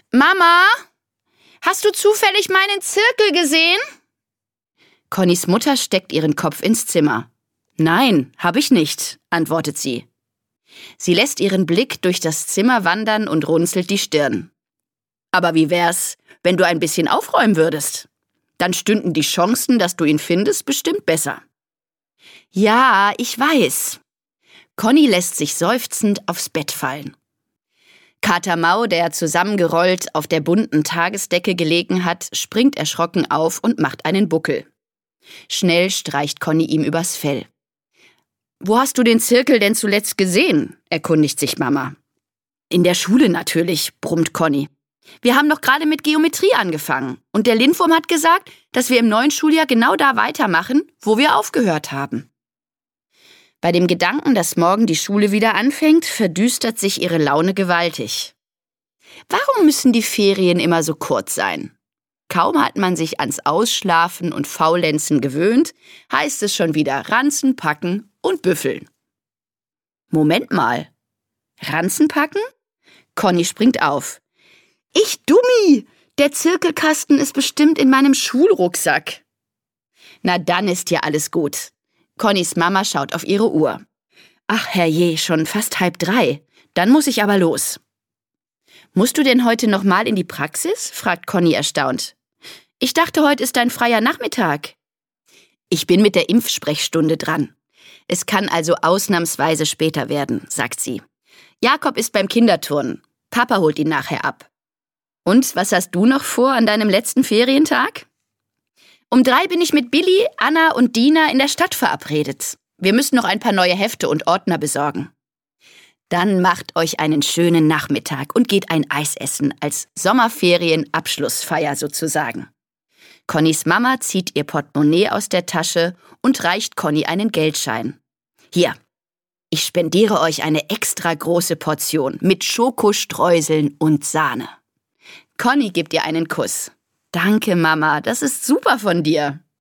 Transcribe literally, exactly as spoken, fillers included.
Mama, hast du zufällig meinen Zirkel gesehen? Connys Mutter steckt ihren Kopf ins Zimmer. Nein, habe ich nicht, antwortet sie. Sie lässt ihren Blick durch das Zimmer wandern und runzelt die Stirn. Aber wie wär's, wenn du ein bisschen aufräumen würdest? Dann stünden die Chancen, dass du ihn findest, bestimmt besser. Ja, ich weiß. Conny lässt sich seufzend aufs Bett fallen. Kater Mau, der zusammengerollt auf der bunten Tagesdecke gelegen hat, springt erschrocken auf und macht einen Buckel. Schnell streicht Conny ihm übers Fell. »Wo hast du den Zirkel denn zuletzt gesehen?« erkundigt sich Mama. »In der Schule natürlich«, brummt Conny. »Wir haben doch gerade mit Geometrie angefangen und der Lindwurm hat gesagt, dass wir im neuen Schuljahr genau da weitermachen, wo wir aufgehört haben.« Bei dem Gedanken, dass morgen die Schule wieder anfängt, verdüstert sich ihre Laune gewaltig. Warum müssen die Ferien immer so kurz sein? Kaum hat man sich ans Ausschlafen und Faulenzen gewöhnt, heißt es schon wieder Ranzen packen und büffeln. Moment mal. Ranzen packen? Conny springt auf. Ich Dummi! Der Zirkelkasten ist bestimmt in meinem Schulrucksack. Na dann ist ja alles gut. Connys Mama schaut auf ihre Uhr. Ach herrje, schon fast halb drei. Dann muss ich aber los. Musst du denn heute noch mal in die Praxis? Fragt Conny erstaunt. Ich dachte, heute ist dein freier Nachmittag. Ich bin mit der Impfsprechstunde dran. Es kann also ausnahmsweise später werden, sagt sie. Jakob ist beim Kinderturnen. Papa holt ihn nachher ab. Und was hast du noch vor an deinem letzten Ferientag? Um drei bin ich mit Billy, Anna und Dina in der Stadt verabredet. Wir müssen noch ein paar neue Hefte und Ordner besorgen. Dann macht euch einen schönen Nachmittag und geht ein Eis essen, als Sommerferien-Abschlussfeier sozusagen. Connys Mama zieht ihr Portemonnaie aus der Tasche und reicht Conny einen Geldschein. Hier, ich spendiere euch eine extra große Portion mit Schokostreuseln und Sahne. Conny gibt ihr einen Kuss. Danke, Mama, das ist super von dir.